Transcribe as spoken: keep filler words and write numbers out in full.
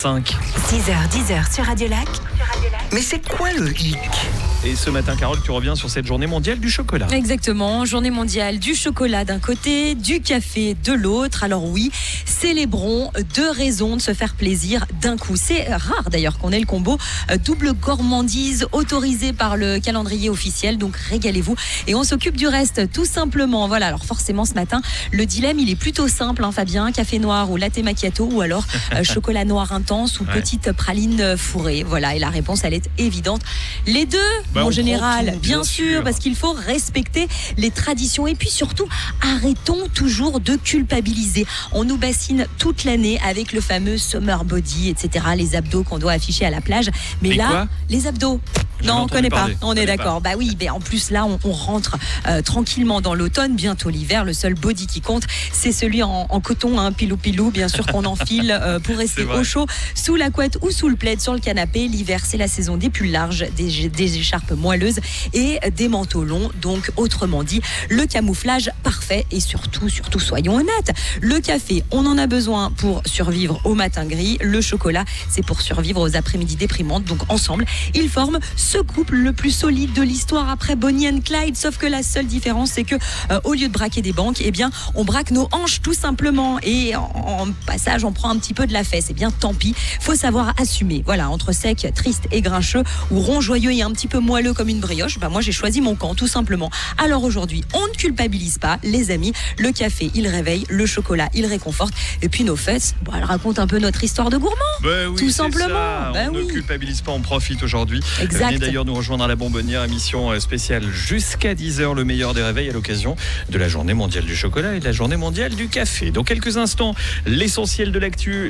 cinq. six heures, dix heures sur Radio Lac. Mais c'est quoi le hic ? Et ce matin, Carole, tu reviens sur cette journée mondiale du chocolat. Exactement, journée mondiale du chocolat d'un côté, du café de l'autre. Alors oui, célébrons deux raisons de se faire plaisir d'un coup. C'est rare d'ailleurs qu'on ait le combo double gourmandise autorisé par le calendrier officiel. Donc régalez-vous et on s'occupe du reste tout simplement. Voilà, alors forcément ce matin, le dilemme il est plutôt simple, hein, Fabien, café noir ou latte macchiato ou alors euh, chocolat noir intense ou ouais. petite praline fourrée. Voilà, et la réponse elle est évidente. Les deux Bah, en général, tout, bien, bien sûr, sûr, parce qu'il faut respecter les traditions. Et puis surtout, arrêtons toujours de culpabiliser. On nous bassine toute l'année avec le fameux summer body, et cetera. Les abdos qu'on doit afficher à la plage. Mais Et là, quoi les abdos... Jamais Non, on ne connaît pas, parler. on est d'accord. Bah oui, mais en plus là, on, on rentre euh, tranquillement dans l'automne, bientôt l'hiver. Le seul body qui compte, c'est celui en, en coton, hein, pilou-pilou, bien sûr qu'on enfile euh, pour rester au chaud, sous la couette ou sous le plaid, sur le canapé. L'hiver, c'est la saison des pulls larges, des, des écharpes moelleuses et des manteaux longs. Donc, autrement dit, le camouflage parfait. Et surtout, surtout, soyons honnêtes, le café, on en a besoin pour survivre au matin gris. Le chocolat, c'est pour survivre aux après-midi déprimantes. Donc, ensemble, ils forment ce couple le plus solide de l'histoire après Bonnie and Clyde, sauf que la seule différence c'est que euh, au lieu de braquer des banques, eh bien on braque nos hanches tout simplement et en, en passage on prend un petit peu de la fesse. Eh bien tant pis, faut savoir assumer. Voilà, entre sec, triste et grincheux ou rond joyeux et un petit peu moelleux comme une brioche, bah moi j'ai choisi mon camp tout simplement. Alors aujourd'hui, on ne culpabilise pas les amis, le café il réveille, le chocolat il réconforte et puis nos fesses, bon, elles racontent un peu notre histoire de gourmand. Bah oui, tout c'est simplement. Ça. Bah on oui. ne culpabilise pas, on profite aujourd'hui. Exact. Venez d'ailleurs nous rejoindre à la Bonbonnière, émission spéciale jusqu'à dix heures, le meilleur des réveils à l'occasion de la journée mondiale du chocolat et de la journée mondiale du café. Dans quelques instants, l'essentiel de l'actu.